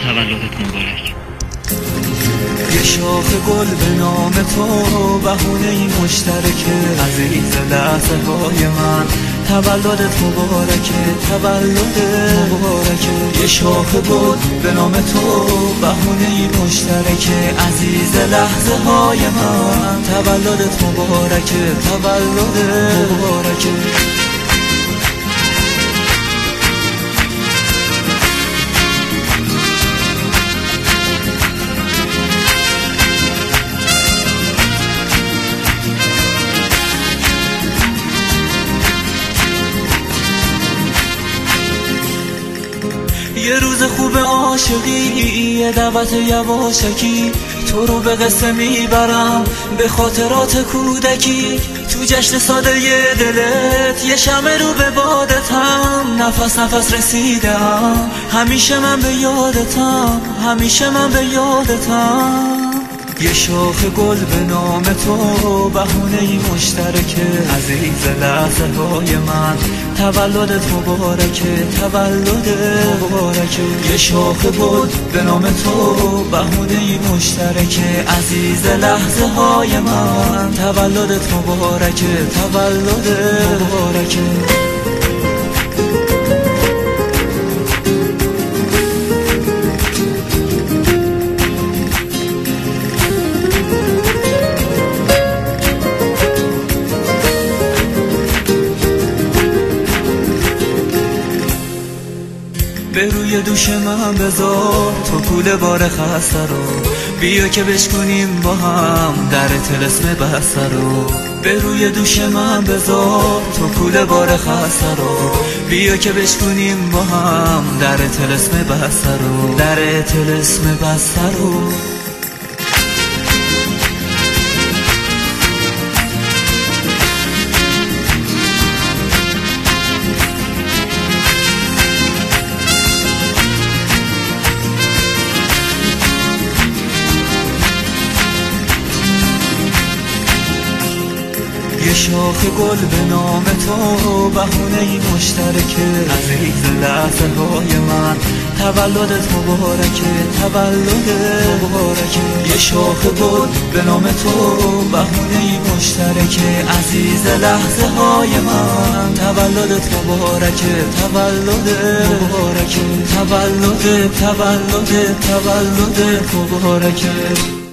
تولدت مبارک. یه شاخ گل به نام تو، بهونه مشترکه عزیز لحظه های من. تولدت مبارکه، تولدت مبارکه. یه شاخ گل به نام تو، بهونه مشترکه عزیز لحظه های من. تولدت مبارکه، تولدت مبارکه. یه روز خوب عاشقی، یه دعوت یواشکی، تو رو به قصه میبرم به خاطرات کودکی. تو جشن ساده یه دلت، یه شمع رو به بادتم، نفس نفس رسیدم، همیشه من به یادتم، همیشه من به یادتم. یه شاخ گل به نام تو، بهونه مشترکه عزیز لحظه های من. تولدت مبارکه، تولدت مبارکه. یه شاخ گل به نام تو، بهونه مشترکه عزیز لحظه های من. تولدت مبارکه، تولدت مبارکه. به روی دوش من بذار تو کوله بار خسته رو، بیا که بشکنیم با هم در طلسم بسته رو. به روی دوش من بذار تو کوله بار خسته رو، بیا که بشکنیم با هم در طلسم بسته رو، در طلسم بسته رو. یه شاخ گل به نام تو، بهونه مشترکه عزیز لحظه های من. تولدت مبارکه، تولدت مبارکه. یه شاخ گل به نام تو، بهونه مشترکه عزیز لحظه های من. تولدت مبارکه، تولدت مبارکه. تولدت، تولدت، تولدت مبارکه.